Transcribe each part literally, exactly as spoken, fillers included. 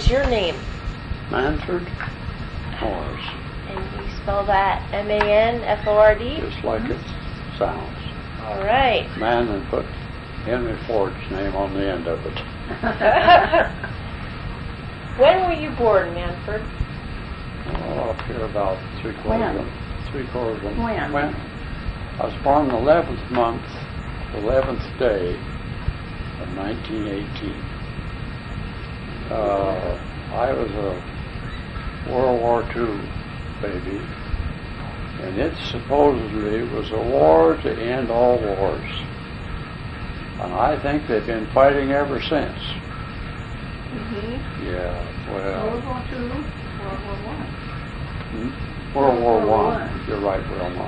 What's your name? Manford Morris. And you spell that M A N F O R D? Just like it sounds. All right. Man and put Henry Ford's name on the end of it. When were you born, Manford? Oh, up here about three quarters of three quarters of When? when? I was born the eleventh month, eleventh day of nineteen eighteen. Uh, I was a World War Two baby, and it supposedly was a war to end all wars. And I think they've been fighting ever since. Mm-hmm. Yeah, well. World War Two, World War One. Hmm? World War World War One. One. You're right, Wilma.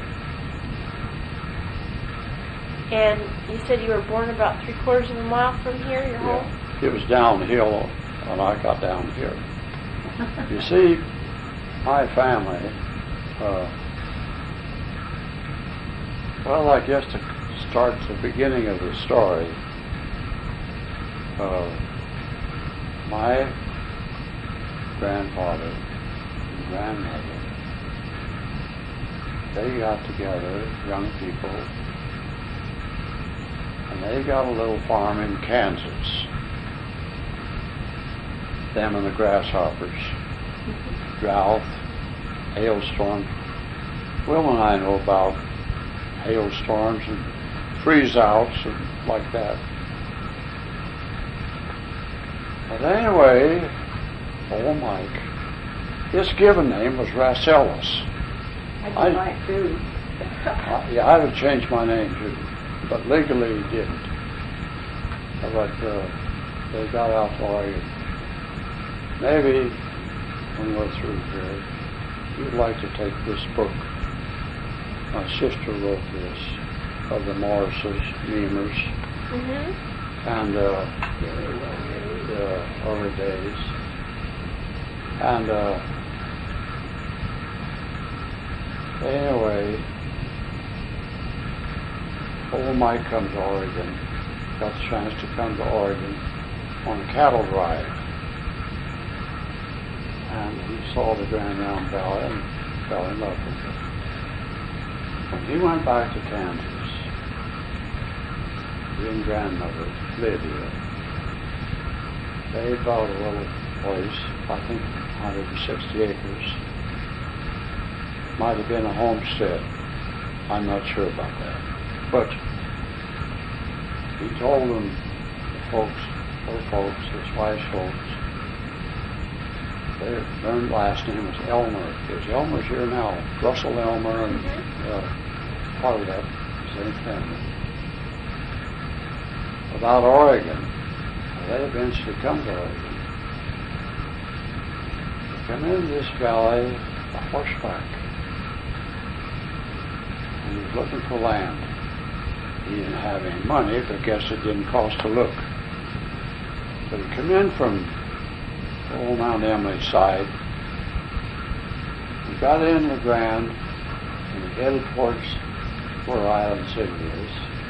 And you said you were born about three quarters of a mile from here, your home? Yeah. It was downhill when I got down here. You see, my family, uh, well, I guess to start the beginning of the story, uh, my grandfather and grandmother, they got together, young people, and they got a little farm in Kansas. Them and the grasshoppers, drought, hailstorm. Will and I know about hailstorms and freeze-outs and like that. But anyway, old Mike, his given name was Rasselis. I did like too. Uh, yeah, I'd have changed my name too, but legally he didn't. But uh, they got out to Oregon. Maybe when we're through here, you'd like to take this book. My sister wrote this of the Morrises, Memers, Mm-hmm. and uh, the early days. And uh, anyway, old Mike comes to Oregon, got the chance to come to Oregon on a cattle drive. And he saw the Grand Round Valley and fell in love with it. When he went back to Kansas, he and grandmother, Lydia, they bought a little place, I think one hundred sixty acres. Might have been a homestead. I'm not sure about that. But he told them, the folks, her folks, his wife's folks, their, their last name was Elmer. Because Elmer's here now. Russell Elmer and uh, part of that same family. About Oregon. They eventually come to Oregon. They come into this valley a horseback. And he was looking for land. He didn't have any money, but I guess it didn't cost to look. But he come in from old Mount Emily side. He got in the Grand and he headed towards where Island City is.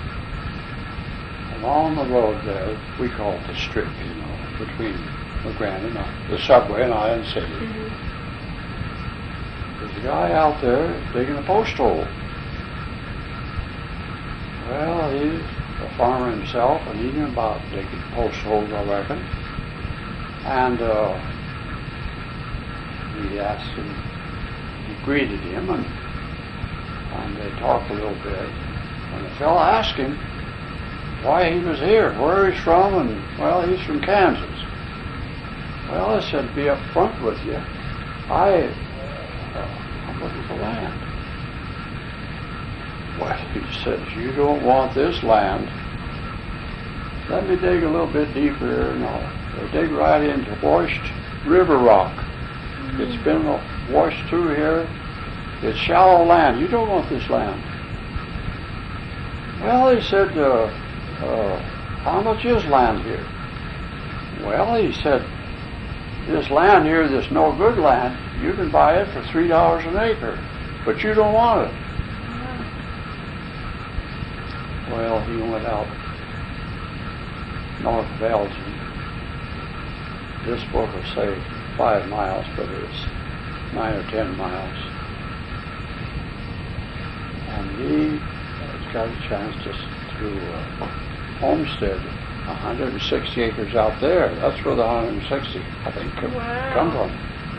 Along the road there, we call it the strip, you know, between the Grand and the subway and Island City. Mm-hmm. There's a guy out there digging a post hole. Well, he's a farmer himself, and he knew about digging post holes, I reckon. And uh, he asked him, he greeted him, and, and they talked a little bit. And the fellow asked him why he was here, where he's from, and, well, he's from Kansas. Well, I said, be up front with you. I, uh, I'm looking for land. Well, he says, you don't want this land. Let me dig a little bit deeper here. No, they dig right into washed river rock. Mm-hmm. It's been washed through here. It's shallow land. You don't want this land. Well, he said, uh, uh, how much is land here? Well, he said, this land here, this no good land, you can buy it for three dollars an acre, but you don't want it. Well, he went out north Belgium, this book will say five miles, but it's nine or ten miles. And he has got a chance to, to uh, homestead one hundred sixty acres out there. That's where the one hundred sixty, I think, come, Wow. come from.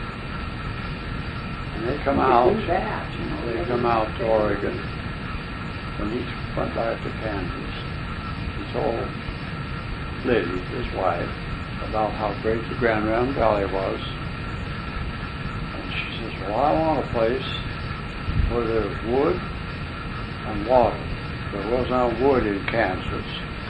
And they come You out, could do that, you know, they maybe come out to they- Oregon. When he went back to Kansas, he told Liddy, his wife, about how great the Grand Ram Valley was. And she says, well, I want a place where there's wood and water. There was no wood in Kansas.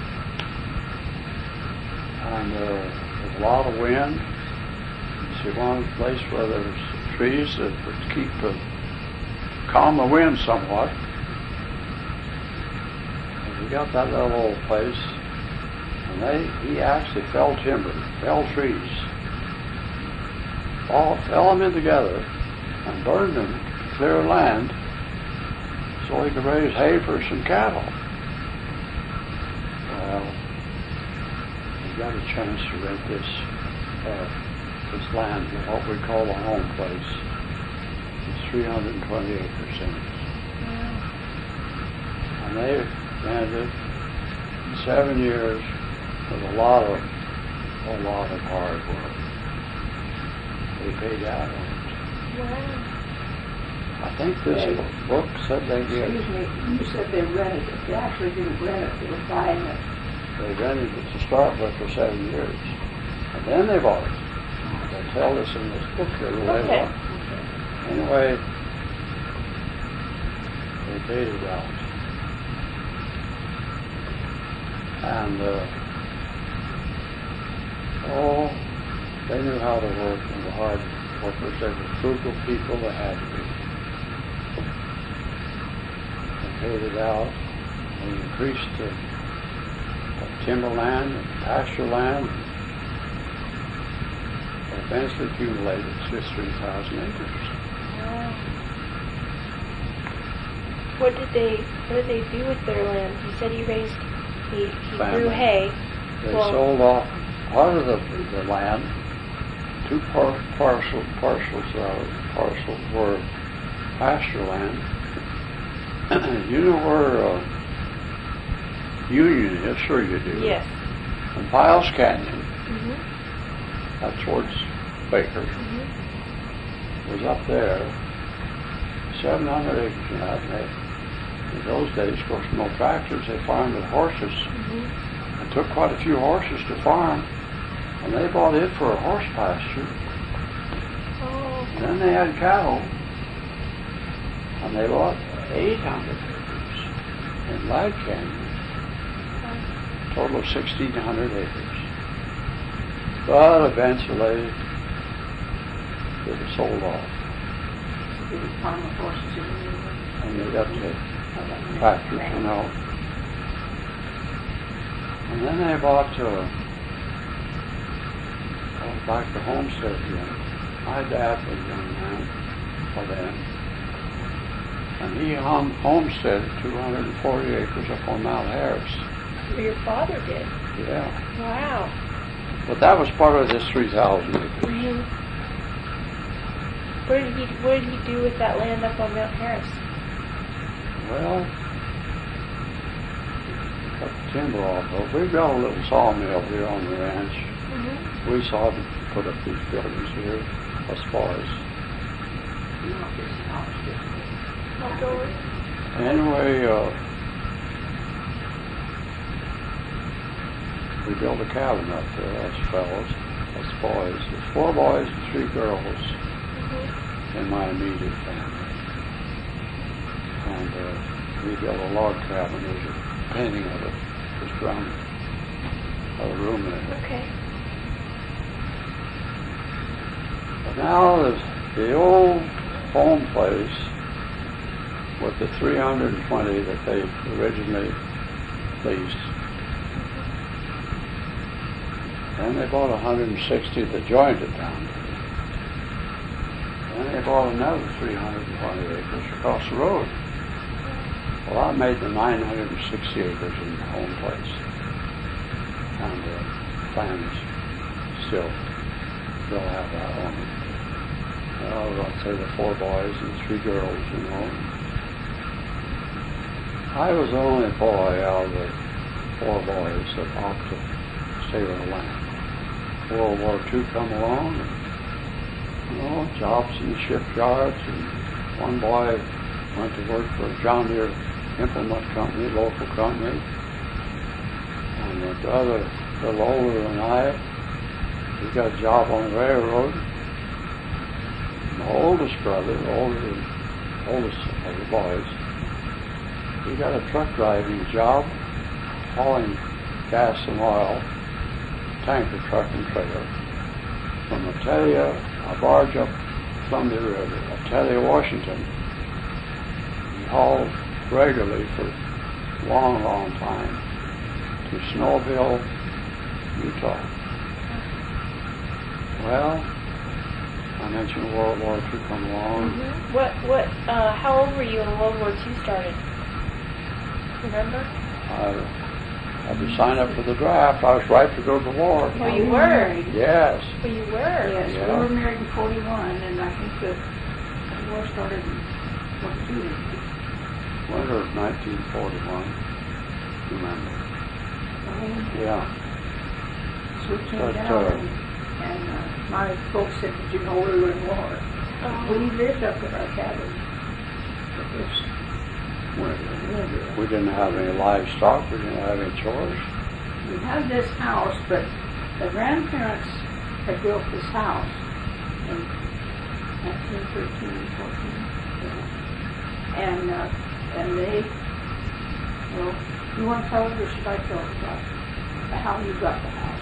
And uh, there's a lot of wind. She wanted a place where there was trees that would keep the, calm the wind somewhat. And we got that little old place. And they, he actually felled timber, felled trees, all fell them in together and burned them to clear land so he could raise hay for some cattle. Well, we got a chance to rent this uh, this land, what we call a home place. It's three hundred twenty acres in it. And they rented it in seven years. With a lot of, a lot of hard work. They paid out on it. Wow. I think this They- book said they did. Excuse me, you said they rented it. They actually didn't rent it, they were buying it. They rented it to start with for seven years. And then they bought it. They tell this in this book here. the way Okay. it was. Anyway, they paid it out. And, uh, oh, they knew how to work, and the hard workers. They were frugal people. They had to be. They paid it out. They increased the, the timberland and pasture land. They eventually accumulated to three thousand acres. Wow. What did they What did they do with their land? He said he raised he, he Family. grew hay. They Well- sold off part of the, the land. Two par- parcel, parcels uh, parcels were pasture land. You know where uh, Union is? Sure you do. Yes. And Piles Canyon, Mhm. up towards Baker, Mhm. was up there. seven hundred acres in that. And they, in those days, of course, no tractors. They farmed with horses. Mhm. It took quite a few horses to farm. And they bought it for a horse pasture. Oh. And then they had cattle. And they bought eight hundred acres in Lad Canyon. Total of sixteen hundred acres. But eventually, they were sold off. They would farm the horses in the And they got the tractors, you know. And then they bought uh, back to homestead again. My dad was a young man by then. And he hum- homesteaded two hundred forty acres up on Mount Harris. Your father did. Yeah. Wow. But that was part of this three thousand acres. Mhm. What did he What did he do with that land up on Mount Harris? Well, cut the timber off of. We've got a little sawmill here on the ranch. Mhm. We saw them put up these buildings here as far as. Outdoors. Anyway, uh, we built a cabin up there, us fellows, us boys. There's four boys and three girls Mhm. in my immediate family. And uh, we built a log cabin. There's a painting of it just around a room in it. Okay. But now the, the old home place with the three hundred twenty that they originally leased. Then they bought one hundred sixty that joined it down there. Then they bought another three hundred twenty acres across the road. Well, I made the nine hundred sixty acres in the home place. And the plan is still still have that on me. Well, I'll say the four boys and three girls, you know. I was the only boy out of the four boys that opted to stay with the land. World War Two come along, and, you know, jobs in the shipyards, and one boy went to work for a John Deere implement company, local company, and the other, a little older than I, he got a job on the railroad. My oldest brother, older, oldest of the boys, he got a truck driving job, hauling gas and oil, tanker truck and trailer, from Italia, a barge up Columbia River, Italia, Washington. He hauled regularly for a long, long time to Snowville, Utah. Well, I mentioned World War Two come along. Mm-hmm. What, what, uh, how old were you when World War Two started? Remember? I had to sign up for the draft. I was right to go to war. Oh, you were? Yes. Oh, you were? Yes, Yeah. we were married in forty-one, and I think the the war started in forty-two. Winter of nineteen forty-one. Remember? Um, Yeah. So we came But, down, uh, and, and uh, my folks said, did you know we were in war? Oh. We lived up at our cabin. It was winter. We didn't have any livestock. We didn't have any chores. We had this house, but the grandparents had built this house in nineteen thirteen, fourteen. Yeah. And, uh, and they, well, you want to tell it or should I tell it about how you got the house?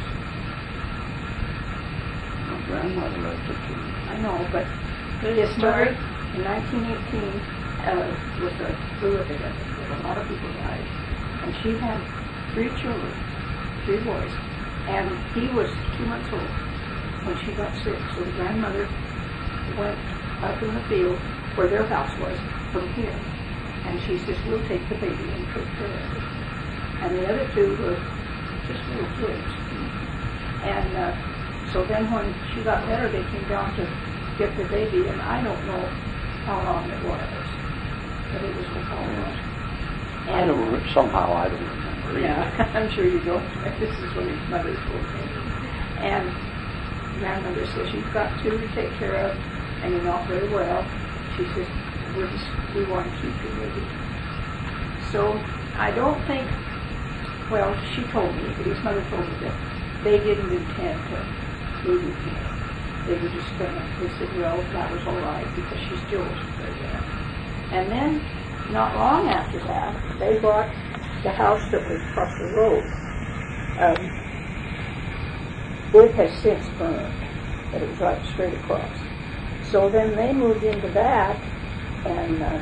My grandmother left it to me. I know, but Good his story. mother in nineteen eighteen uh, was a flu epidemic. A lot of people died. And she had three children, three boys. And he was two months old when she got sick. So the grandmother went up in the field where their house was from here. And she says, we'll take the baby and take care of it. And the other two were just little kids. And uh, so then when she got better, they came down to get the baby, and I don't know how long it was, but it was a long. I don't, re- somehow I don't remember. Yeah, I'm sure you don't. This is what his mother told me. And grandmother says, you've got two to take care of, and you're not very well. She says, we're just, we want to keep you baby. So I don't think, well, she told me, his mother told me that they didn't intend to leave him. They were just going to, they said, well, that was all right, because she still wasn't very well. And then, not long after that, they bought the house that was across the road. Um, it has since burned, but it was right straight across. So then they moved into that, and uh,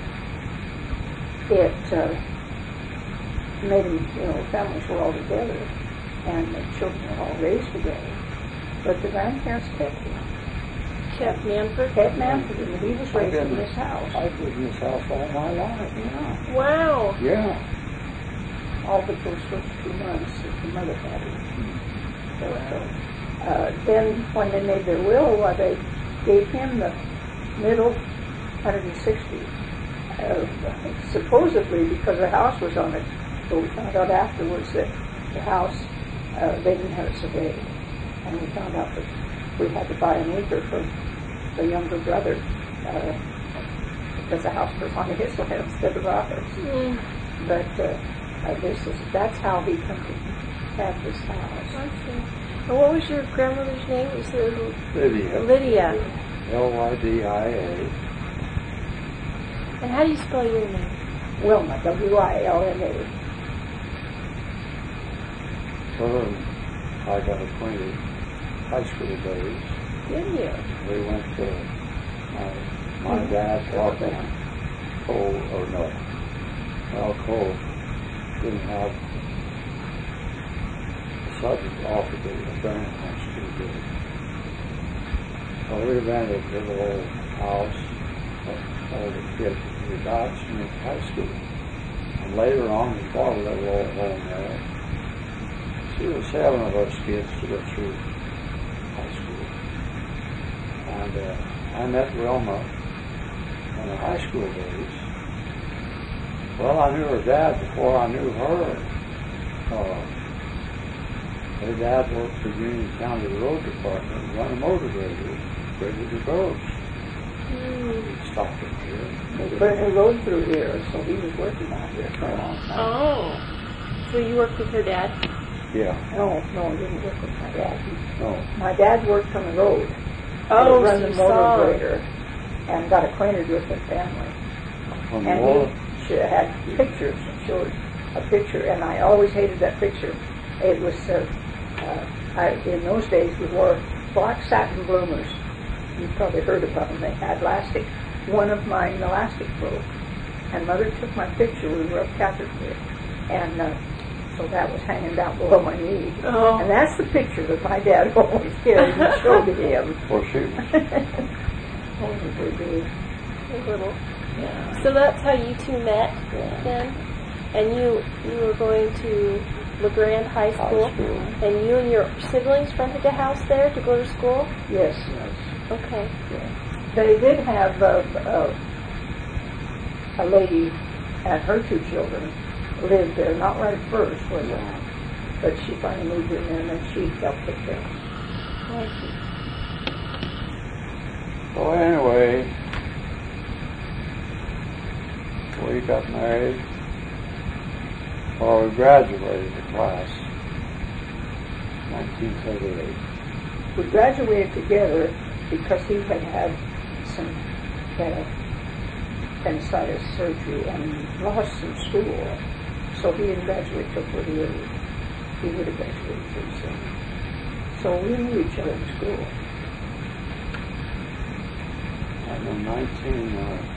it uh, made them, you know, families were all together, and the children were all raised together. But the grandparents kept him. Kept Manford? Kept Manford, and he was raised in this house. I've lived in this house all my life. Yeah. Wow. Yeah. All but those first two months that the mother had him. So, uh, then when they made their will, uh, they gave him the middle one hundred sixty. Uh, supposedly because the house was on it, but we found out afterwards that the house, uh, they didn't have it surveyed. And we found out that we had to buy an acre for the younger brother uh, because the house was on his land instead of ours. Mm. But uh, uh, this is, that's how he came to have this house. I see. And what was your grandmother's name? It was Lydia. Lydia. Lydia. L Y D I A. And how do you spell your name? Wilma, W I L M A. So I got acquainted high school days. Did you? We went to uh, my dad taught me Cole, or no, well, Cole didn't have the subject offered that the Brown High School did. So we rented a little old house for all the kids that we got in high school. And later on, we bought a little old home there. So there were seven of us kids to go through high school. And uh, I met Wilma in the high school days. Well, I knew her dad before I knew her. Uh, her dad worked for Union County Road Department, run a motor grader, graded the roads. Mm. Stopped it here. They put a road through here, so he was working out here for a long time. Oh. So you worked with her dad? Yeah. No, no, he didn't work with my dad. He, No. my dad worked on the road. Oh, He run so the you saw. motor grader and got acquainted with the family. From And Laura. he sh- had pictures and showed a picture, and I always hated that picture. It was, uh, uh, I, in those days we wore black satin bloomers. You've probably heard about them. They had elastic. One of mine, the elastic broke, and Mother took my picture. We were up Catherine, and uh, so that was hanging down below my knee. Oh. And that's the picture that my dad always carried and showed to him. Well, she was. Only for me. A little. Yeah. So that's how you two met Yeah. then? And you you were going to LeGrand High High School? school. And you and your siblings rented a house there to go to school? Yes. Yes. Okay. They did have uh, uh, a lady and her two children lived there, not right at first, was it? But she finally moved in there, and then she helped take care of them. So anyway, we got married. Well, we graduated the class nineteen thirty-eight. We graduated together because he had had some kind of appendicitis surgery and lost some school. So he didn't graduate till forty-eight. He would have graduated pretty soon. So we knew each other in school. And in nineteen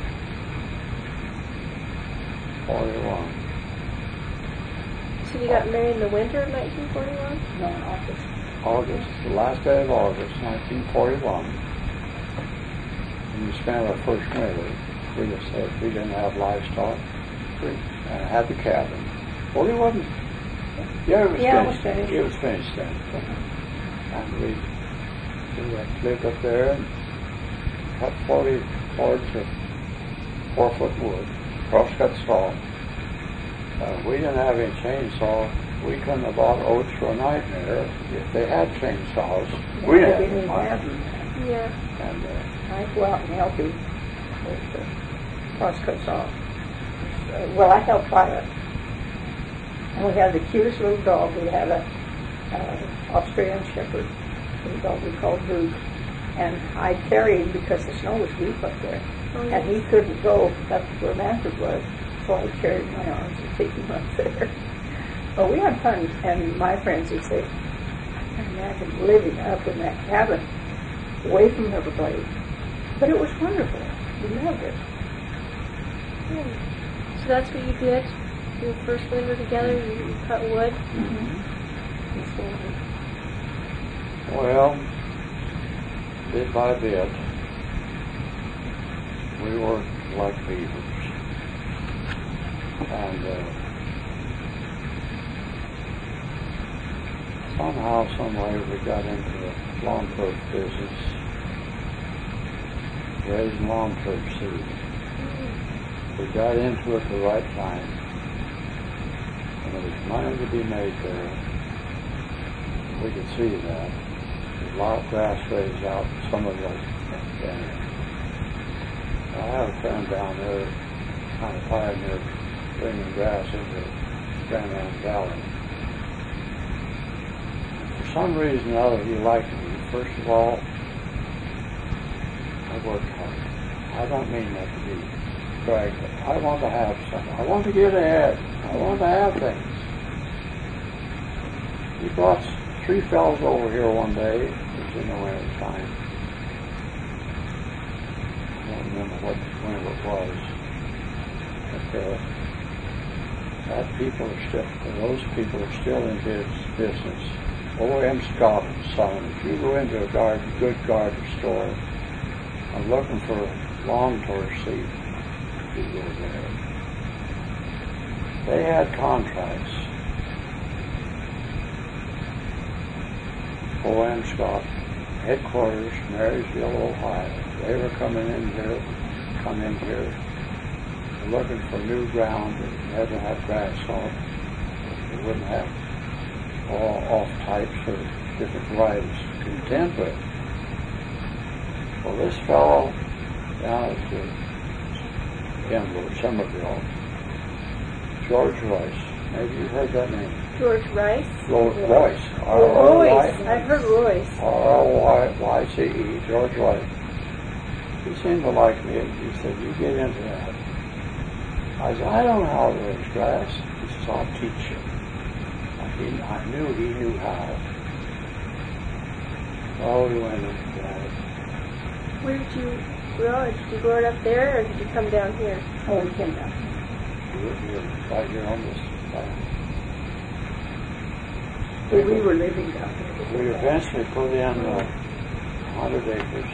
forty-one, So you got married in the winter of nineteen forty-one? No, in August. August, the last day of August, nineteen forty-one, and we spent our first winter. We just said we didn't have livestock. We uh, had the cabin. Well, it wasn't. Yeah, it was Yeah, it was finished. finished. It was finished then. And we, we uh, lived up there and cut forty boards of four foot wood, cross-cut saw. Uh, we didn't have any chainsaw. We couldn't have bought oats for a nightmare if they had chainsaws. Yeah, we they didn't didn't have have them. them. Yeah. And uh, I'd go out and help him with the crosscut saw. Uh, well, I helped pilot. And we had the cutest little dog. We had a uh, Australian Shepherd, a dog we called Duke. And I carried him because the snow was deep up there. Oh, And yes. he couldn't go up where Manfred was. So I carried him in my arms and take him up there. Well, we had fun. And my friends would say, I can't imagine living up in that cabin away from everybody. But it was wonderful. We loved it. Hmm. So that's what you did? Your first winter together, you cut wood? Mm-hmm. well, bit by bit, we worked like beavers. And uh, somehow, someway, we got into the lawn turf business, raising lawn turf seed. We got into it the right time. And there was money to be made there. We could see that. There's a lot of grass raised out, some of it down. I have a friend down there, kind of pioneer, bringing grass into Grand Island Valley. For some reason or other, he liked me. First of all, I worked hard. I don't mean that to be brag, but I want to have something. I want to get ahead. I want to have things. He brought three fellows over here one day. It was in the winter time. I don't remember what winter it was. But uh, that people are still, those people are still in his business. O M Scott and Son. If you go into a garden, good garden store, I'm looking for lawn torch seed. You go there. They had contracts. O M Scott headquarters, Marysville, Ohio. They were coming in here, come in here, looking for new ground that never had grass on. They wouldn't have all off types or different varieties to contend with. Well, this fellow down at the Denver, Somerville, George Royce. Maybe you've heard that name. George Rice? Ro- Royce. Royce. I've heard Royce. R O Y C E, George Royce. He seemed to like me. He said, you get into that. I said, I don't know how to raise grass. He says, I'll teach you. He, I knew he knew how. Oh, we went into that. Where did you grow it? Did you grow it up there, or did you come down here? Oh, we came down. We were right here on this land. We, we were living down here. We eventually put in uh, one hundred acres.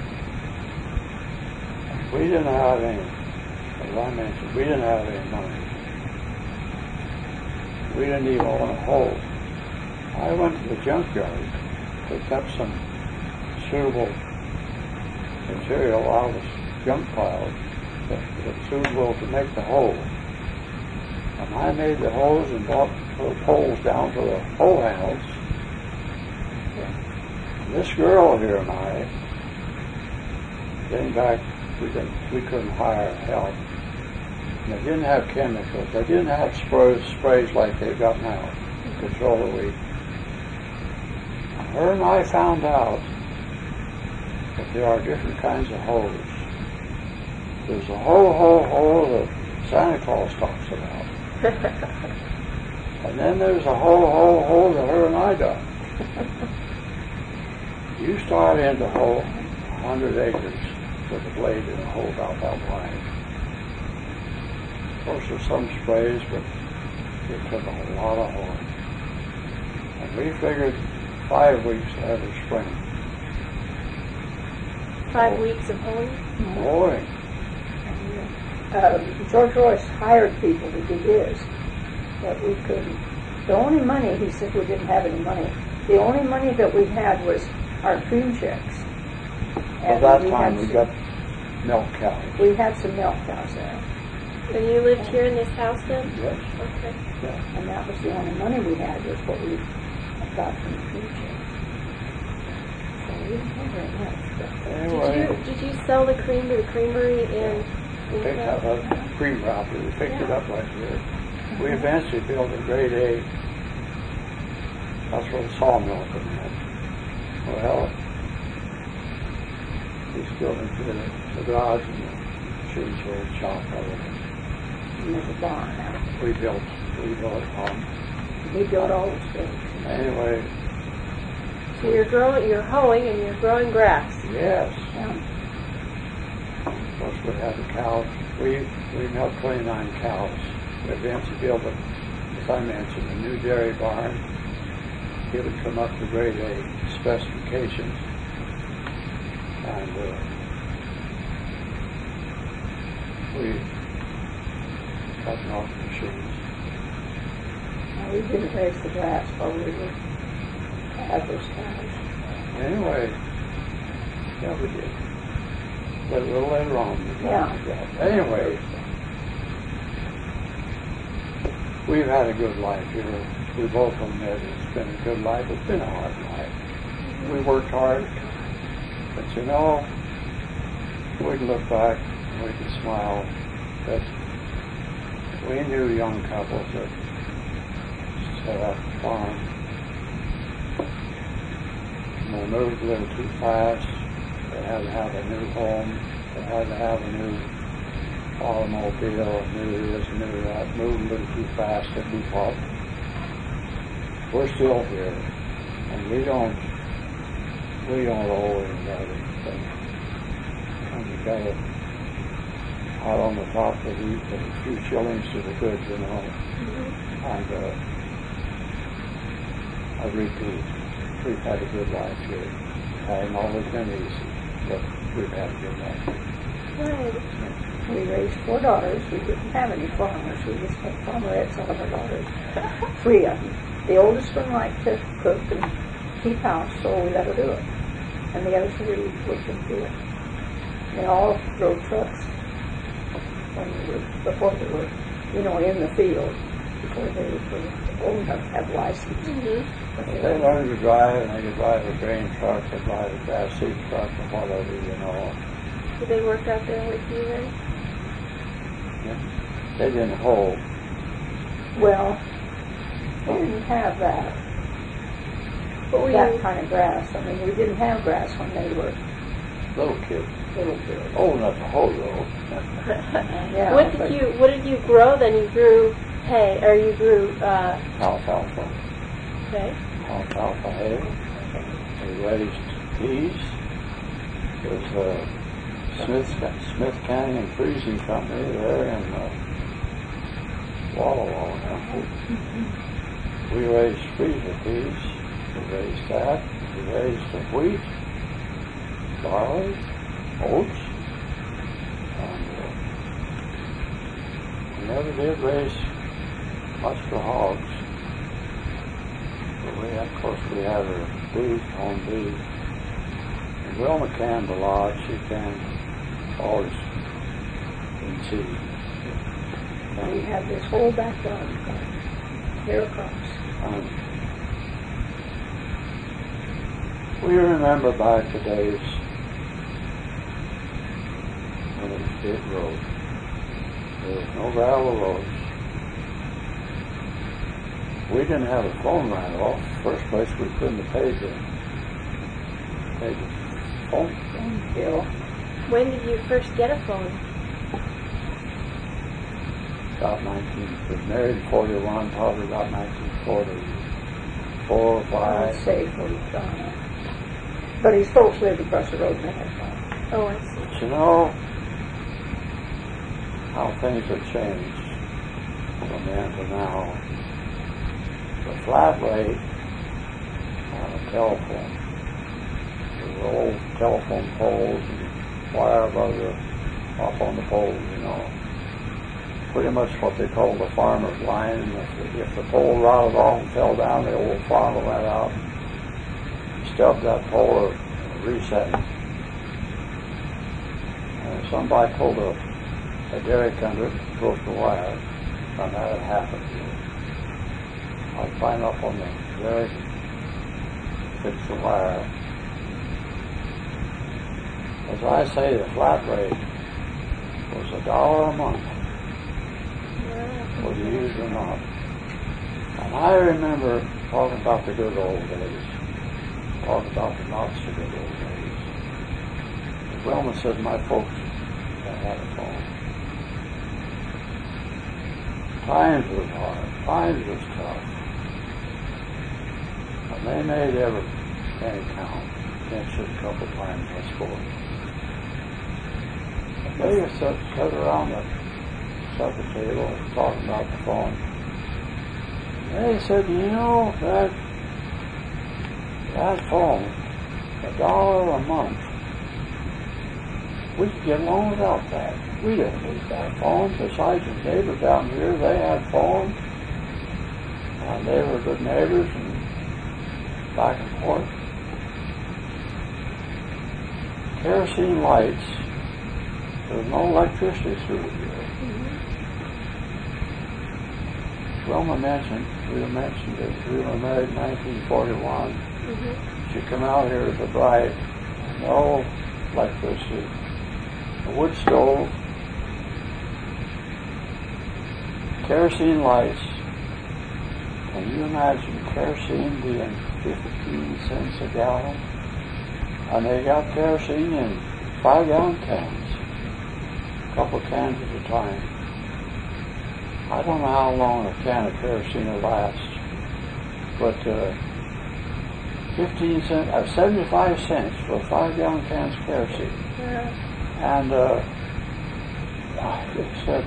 We didn't have any, as I mentioned, we didn't have any money. We didn't even own a hole. I went to the junkyard, picked up some suitable material out of the junk pile that was suitable to make the hole. And I made the holes and brought the poles down to the hole handles. And this girl here and I, getting back, we couldn't, we couldn't hire help. And they didn't have chemicals. They didn't have sprays, sprays like they've got now to control the weed. Her and I found out that there are different kinds of holes. There's a whole, whole, hole that Santa Claus talks about. And then there's a whole, whole, hole that her and I done. You start into whole one hundred acres with a blade in a hole about that wide. Of course, there's some sprays, but it took a lot of hoeing. And we figured five weeks every spring. Five oh. weeks of hoeing? Hoeing. Uh, George Royce hired people to do his, but we couldn't. The only money, he said we didn't have any money. The only money that we had was our cream checks. At that time, we got milk cows. We had some milk cows there. And you lived here in this house then? Yes. Okay. Yeah. And that was the only money we had, was what we got from the cream checks. So we didn't have very much. But Anyway, Did you did you sell the cream to the creamery in? we picked up a cream wrapper. We picked it up right here. We eventually built a grade A. That's where the sawmill came in. Well, this building here, the garage and the machines were shop everything. and there's a barn now. We built, we built on. We built all the space. Anyway, So you're growing, you're hoeing, and you're growing grass. yes. Yeah. Of course, we had the cows. We we milked twenty-nine cows. We eventually built, a, as I mentioned, a new dairy barn. It would come up to grade A specifications. And uh, we cut off the machines. Now, we didn't raise the grass while we were had those cows. Anyway, yeah, we did. But a little later on, we got Yeah. that. Anyway, we've had a good life here. We both admit it's been a good life. It's been a hard life. We worked hard, but you know, we can look back and we can smile that we knew young couples that set up a farm. And they moved a little too fast. They had to have a new home. They had to have a new automobile, new this, new that. Moved a little too fast, and we thought, we're still here, and we don't, we don't owe anybody anything. And we got it out on the top of the heap, and a few shillings to the good, you know. Mm-hmm. And uh, I repeat, we've had a good life here. It hasn't always been easy, but we've had a good life. Good. We raised four daughters. We didn't have any farmers. We just had farmerettes, all of our daughters. Three of them. The oldest one liked to cook and keep house, so we let her do it. and the other three worked in the field. They all drove trucks when they were, before they were, you know, in the field, before they were old enough to have license. Mm-hmm. But They learned to drive, and they could drive a grain truck, they could drive a grass seed truck, or whatever, you know. Did they work out there with you then? Yeah. They didn't hoe. Well, we didn't have that, What were that you? kind of grass. I mean, we didn't have grass when they were Little kids. little kids. Old enough to hoe, though. Yeah, what did but- you What did you grow then? You grew hay, or you grew uh, Alfalfa. hay? Alfalfa hay. We raised peas. There's a Smith, Smith Canning and Freezing Company there in uh, Walla Walla Country. We raised freezer peas. We raised that. We raised some wheat, barley, oats, and uh, we never did raise much for hogs. But we, of course, we had our beef, home beef. And Wilma canned a lot. She canned always in seed. We had this whole backyard of hair crops. Um, we remember back the days when it was big road. There was no gravel roads. We didn't have a phone right off. First place we couldn't have paid the, paid the phone. And bill. When did you first get a phone? About nineteen, was married in forty-one, probably about nineteen forty-four or I five. would say forty-five. But his folks lived across the road and they had fun. Oh, I see. But you know how things have changed from then to now. The flat rate on a telephone, the old telephone poles and wire above the, up on the poles, you know. Pretty much what they call the farmer's line. And if, if the pole rotted off and fell down, the old farmer went out and stubbed that pole or reset it. And if somebody pulled a, a derrick under it and broke the wire, and that had happened. I'd climb up on the derrick, fix the wire. As I say, the flat rate was a dollar a month, whether you use it or not. And I remember talking about the good old days, talking about the not so good old days. As Wilma said, my folks had a phone. Times was hard, times was tough. And they made every penny count. Pinch it a couple times, I suppose. They used to sit around the supper table talking about the phone. They said, you know, that that phone, a dollar a month, we could get along without that. We didn't need that phone. Besides the neighbors down here, they had phones, and they were good neighbors and back and forth. Kerosene lights. There was no electricity through here. Mm-hmm. Wilma mentioned, we mentioned that we were married in nineteen forty-one. Mm-hmm. She came out here as a bride, no electricity, a wood stove, kerosene lights. Can you imagine kerosene being fifteen cents a gallon? And they got kerosene in five gallon cans. A couple cans at a time. I don't know how long a can of kerosene will last, but uh, fifteen cents, uh, seventy-five cents for five gallon cans of kerosene. Yeah. And uh, it said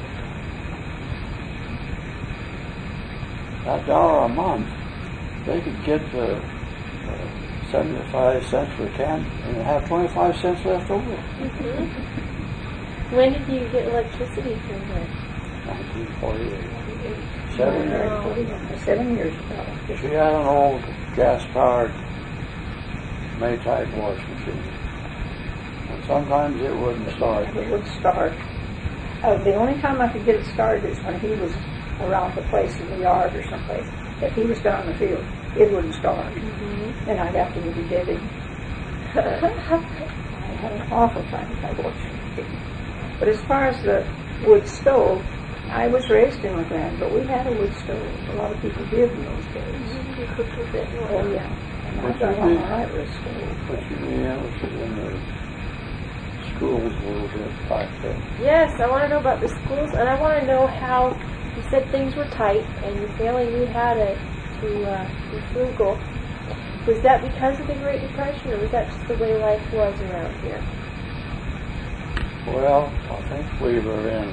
that dollar a month, they could get the uh, seventy-five cents for a can and have twenty-five cents left over. Mm-hmm. When did you get electricity from here? nineteen forty-eight. Seven years. Seven years ago. She had an old gas-powered Maytag wash machine. And sometimes it wouldn't start. It would start. Uh, the only time I could get it started is when he was around the place in the yard or someplace. If he was down in the field, it wouldn't start. Mm-hmm. And I'd have to be digging. I had an awful time with my washing machine. But as far as the wood stove, I was raised in LeGrand, but we had a wood stove. A lot of people did in those days. You cooked with it. Oh, yeah. And I What got you on mean? all right with a stove. But you mean that was in the schools a little bit back then. Yes, I want to know about the schools, and I want to know how you said things were tight, and your family knew how to to uh, be frugal. Was that because of the Great Depression, or was that just the way life was around here? Well, I think we were in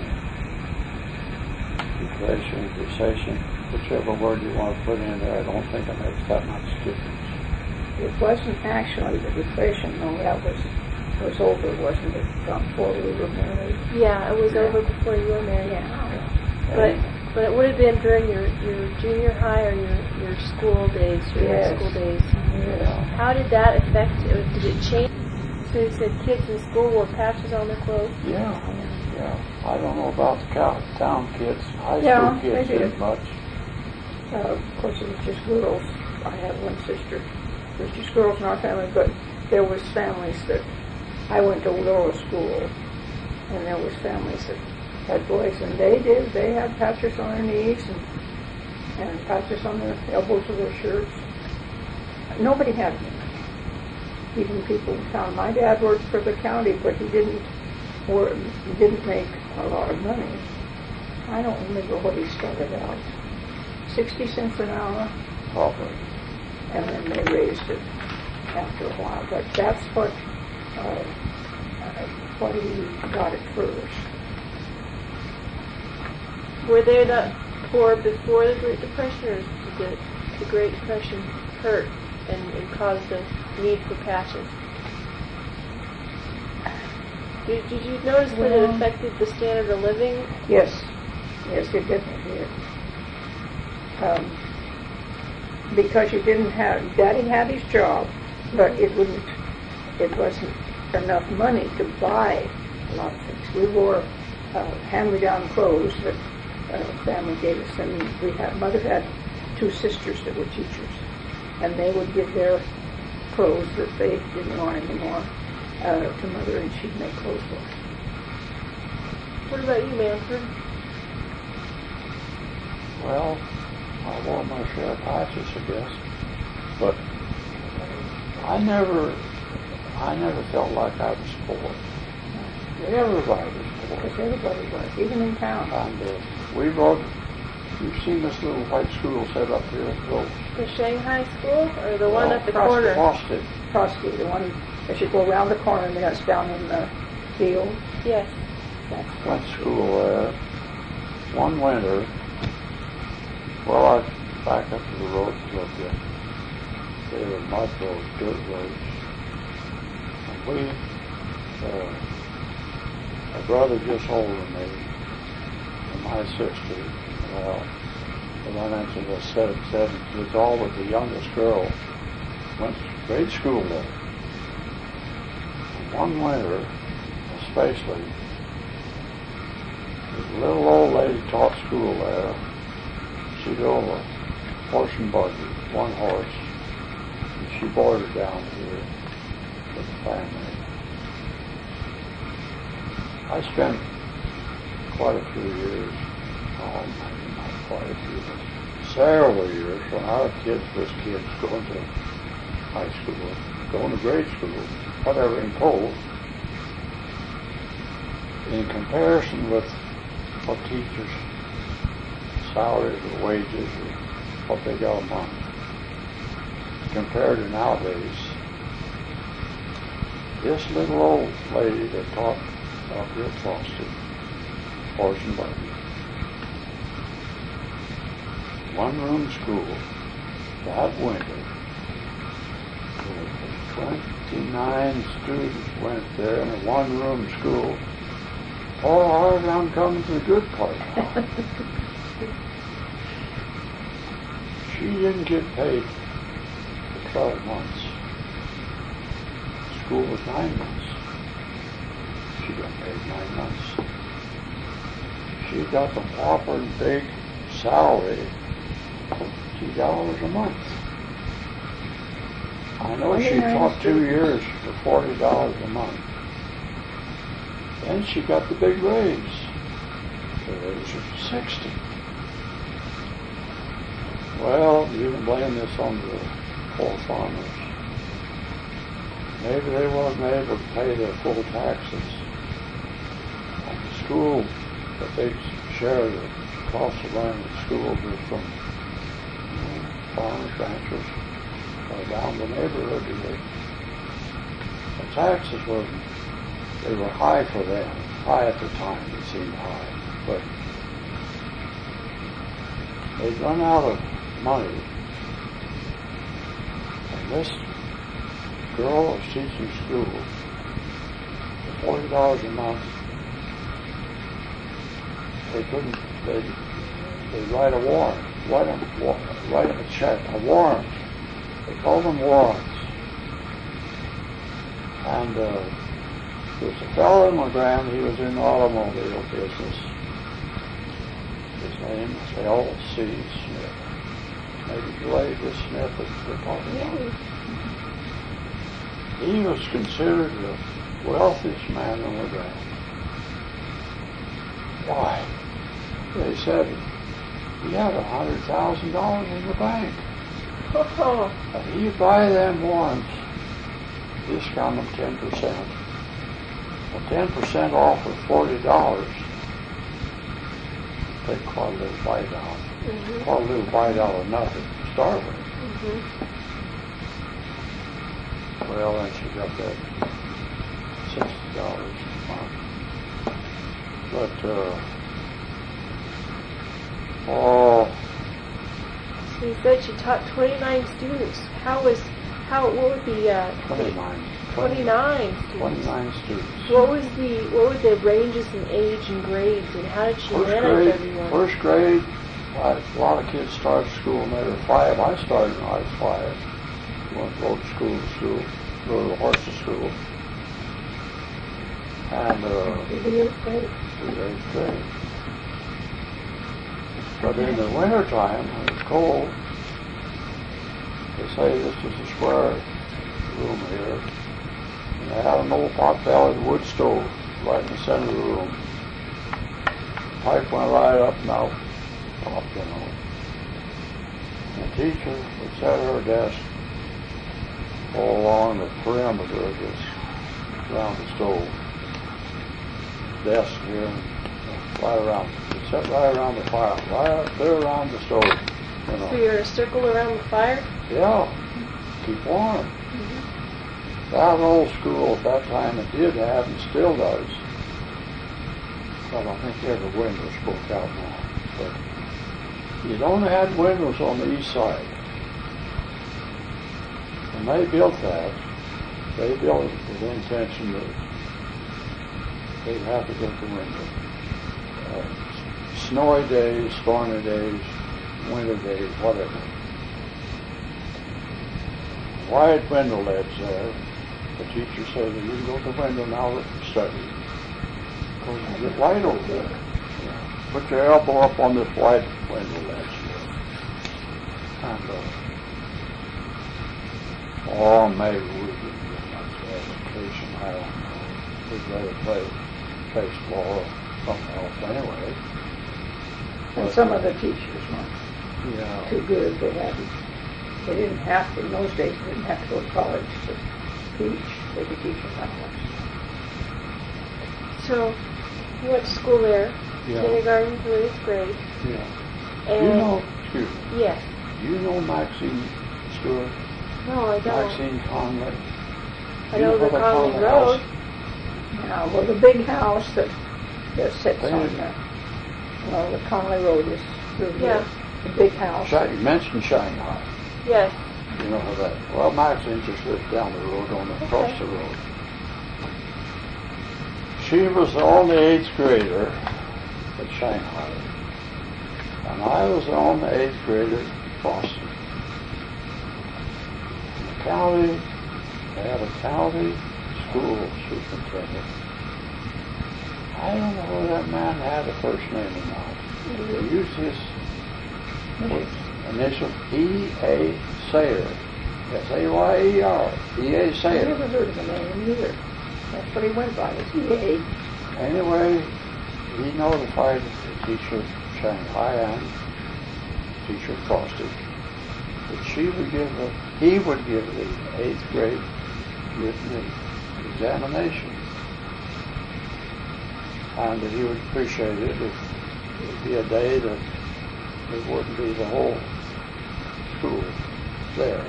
depression, recession, whichever word you want to put in there. I don't think it makes that much difference. It wasn't actually the depression, though. That was was over, wasn't it? Before we were married. Yeah, it was Yeah. over before you were married. Yeah. But but it would have been during your, your junior high or your, your school days, your Yes. high school days. Yeah. How did that affect it? Did it change? So you said kids in school wore patches on their clothes. Yeah, yeah. I don't know about the cow- town kids. High Yeah, school kids they did. didn't much. Uh, of course, it was just girls. I had one sister. It was just girls in our family, but there was families that I went to rural school, and there was families that had boys, and they did. They had patches on their knees and, and patches on their elbows of their shirts. Nobody had them. Even people in town. My dad worked for the county, but he didn't work, he didn't make a lot of money. I don't remember what he started out. Sixty cents an hour, Probably. and then they raised it after a while. But that's what uh, uh, what he got at first. Were they that poor before the Great Depression, or did the, the Great Depression hurt and, and cause the need for patches? Did, did you notice that it Well- affected the standard of living? Yes, yes, it definitely did. Um, because you didn't have, Daddy had his job, but it wouldn't, it wasn't enough money to buy a lot of things. We wore uh, hand-me-down clothes that uh, family gave us, and we had, Mother had two sisters that were teachers, and they would give their clothes that they didn't want anymore uh, to Mother, and she'd make clothes for us. What about you, Manford? Well, I wore my share of patches, I guess. But I never, I never felt like I was poor. Everybody was poor. Because everybody was, even in town. And uh, we rode, you've seen this little white school set up here at the The Shanghai School, or the one at the across corner? Frosted. Frosty, the one as you go around the corner and that's down in the field. Yes. That's Went to school there. One winter, well, I back up to the road a little bit. They were mud roads, dirt roads. And we, uh, a brother just older than me, and my sister, well, as I mentioned, was seven, seven kids, all but the youngest girl went to grade school there. And one winter, especially, this little old lady taught school there. She drove a horse and buggy, one horse, and she boarded down here with the family. I spent quite a few years, oh, maybe not quite a few, but several years when our kids was kids going to high school, going to grade school, whatever in Cole, in comparison with what teachers' salaries or wages or what they got a month, compared to nowadays, this little old lady that taught up here at Frosty, horse and buggy, one room school, that winter, twenty-nine students went there in a one room school. Oh, hard, I'm coming to the good part now. She didn't get paid for twelve months. school was nine months. She got paid nine months. She got the whopping big salary of fifty dollars a month. I know she taught two years for forty dollars a month. Then she got the big raise. The raise was sixty. Well, you can blame this on the poor farmers. Maybe they wasn't able to pay their full taxes on the school, but they share the cost of running the school was from you know, farmers, ranchers, around the neighborhood. The taxes were, they were high for them. High at the time, it seemed high. But they'd run out of money. And this girl was teaching school for forty dollars a month. They couldn't, they they write a warrant, write a, write a check, a warrant. They called them warrants. And uh, there was a fellow in LeGrand, he was in the automobile business. His name was L C Smith. Maybe Glazer Smith that we're talking about. He was considered the wealthiest man in LeGrand. Why? They said he had a hundred thousand dollars in the bank. Oh. If you buy them warrants, discount them ten percent. Well, ten percent off of forty dollars. Take quite a little bite out. Mm-hmm. Quite a little bite out of nothing to start with. Mm-hmm. Well, then she got that sixty dollars a month. But, uh, oh. So you said she taught twenty-nine students. How was, how, what would the, uh, twenty-nine. twenty-nine students. twenty-nine students. What was the, what were the ranges in age and grades, and how did she First manage grade, everyone? First grade, uh, a lot of kids started school when they were five. I started when I was five. Went to go to school to school, go to the horse to school. And, uh, The eighth grade. the eighth grade. But in the wintertime, when it's cold, they say this is a square room here. And they had an old pot-bellied wood stove right in the center of the room. Pipe went right up and out, top, you know. And the teacher would set her desk all along the perimeter of this, around the stove. Desk here, right around, it set right around the fire, right up there around the stove. You know. So you're in a circle around the fire? Yeah, keep warm. Mm-hmm. That old school at that time, it did have and still does. Well, I think every windows broke out now. But you'd only had windows on the east side. When they built that, they built it with the intention that they'd have to get the window. Uh, snowy days, stormy days, winter days, whatever. Wide window ledge there. The teacher said, you can go to the window now and study. Because you get light over there. Yeah. Put your elbow up on this wide window ledge here. And, uh, oh, maybe we didn't get much education. I don't know. We'd rather play baseball or something else anyway. And some of the teachers weren't Yeah. too good. They hadn't, they didn't have to, in those days, they didn't have to go to college to teach. They could teach in college. So you went to school there, Yeah. kindergarten through eighth grade. Yeah. And You know, excuse me. yes. You know Maxine Stewart? No, I don't. Maxine Conley? I know the Conley Road. Now, well, the big house that, that sits on Painted. the, well, the Conley Road is through Yeah. here. The big house. Shi- You mentioned Shanghai. Yes. You know how that. Well, Maxine just lived down the road, on the, across Okay. the road. She was the only eighth grader at Shanghai. And I was the only eighth grader at Boston. In the county, they had a county school superintendent. I don't know whether that man had a first name or not. He used his initial E A Sayer. S A Y E R. E A I Sayer. never heard of the name either. That's what he went by, was E A. Anyway, he notified the teacher Shanghai and teacher Frosty that she would give the, he would give the eighth grade written examination, and that he would appreciate it if it would be a day that it wouldn't be the whole school there.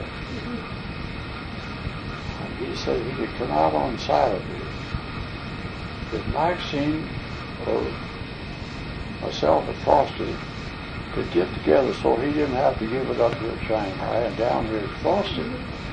And he said he could come out on Saturday. If Maxine or myself and Frosty could get together so he didn't have to give it up here at Shanghai and down here at Frosty.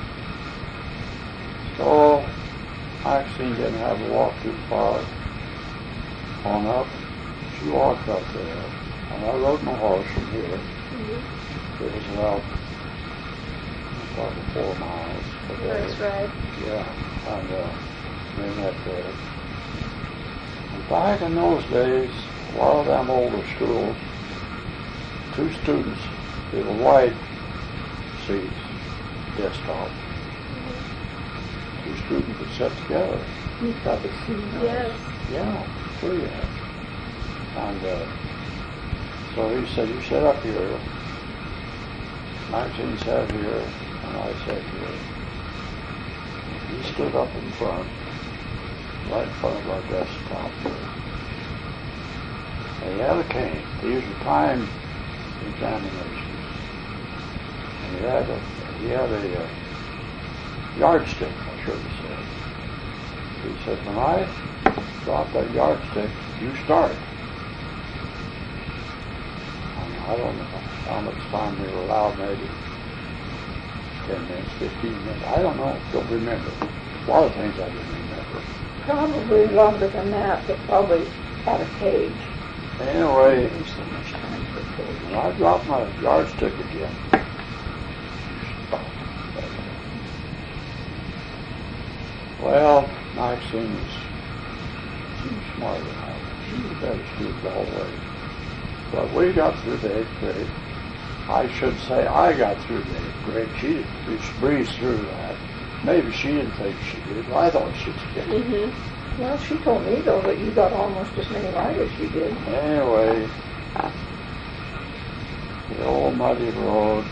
So Maxine didn't have to walk too far on up. She walked up there, and I rode my horse from here. Mm-hmm. It was about probably four miles. Nice ride. Yeah, and uh, we met there. And back in those days, a lot of them older schools, two students, they were white seats, desktop. Mm-hmm. Two students would sit together. You've probably seen those. Yes. Yeah, sure you have. And uh, so he said, you sit up here. Maxine sat here, and I sat here. He stood up in front, right in front of our desktop here. And he had a cane. These were timed examinations. And he had a, he had a uh, yardstick, I should have said. He said, when I drop that yardstick, you start. I mean, I don't know how much time we were allowed, maybe ten minutes, fifteen minutes. I don't know, don't remember. A lot of things I didn't remember. Probably longer than that, but probably had a cage. Anyway, There's so much time for a cage. when I dropped my yardstick again, stop. Well, Maxine was, she was smarter than I was. She was a better student the whole way. But we got through the eighth grade. I should say I got through the eighth grade. She just breezed through that. Maybe she didn't think she did, but I thought she did. Mm-hmm. Well, she told me, though, that you got almost as many right as you did. Anyway, the old muddy roads.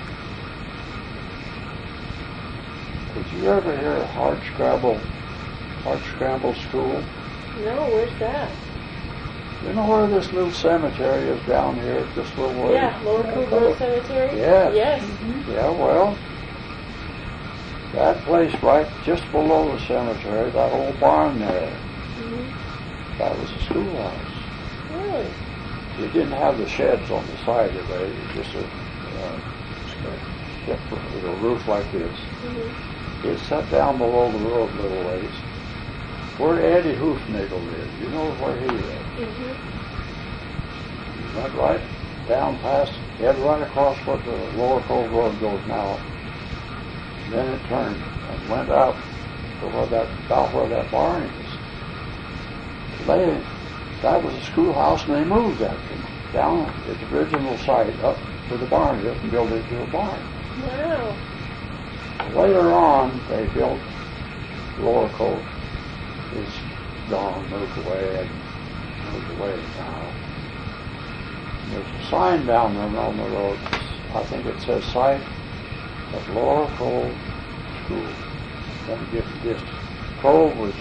Did you ever hear of Hard Scrabble, Hard Scramble School? No, where's that? You know where this little cemetery is down here, this little way? Yeah, Lower Cove Road Cemetery? Yes. Yes. Mm-hmm. Yeah, well, that place right just below the cemetery, that old barn there, Mm-hmm. that was a schoolhouse. Really? It didn't have the sheds on the side of it. It was just a, uh, kept with a roof like this. Mm-hmm. It sat down below the road a little ways. Where Eddie Hoofnagel lived, you know where he lived. Mm-hmm. He went right down past, head right across what the Lower Cove Road goes now. And then it turned and went out to where that, about where that barn is. They, that was a schoolhouse, and they moved that from down its original site up to the barn just and built it into a barn. Wow. Later on, they built Lower Cove. Is gone, moved away, and moved away now. There's a sign down there on the road. I think it says site of Lower Cove School. Then get this. Cove was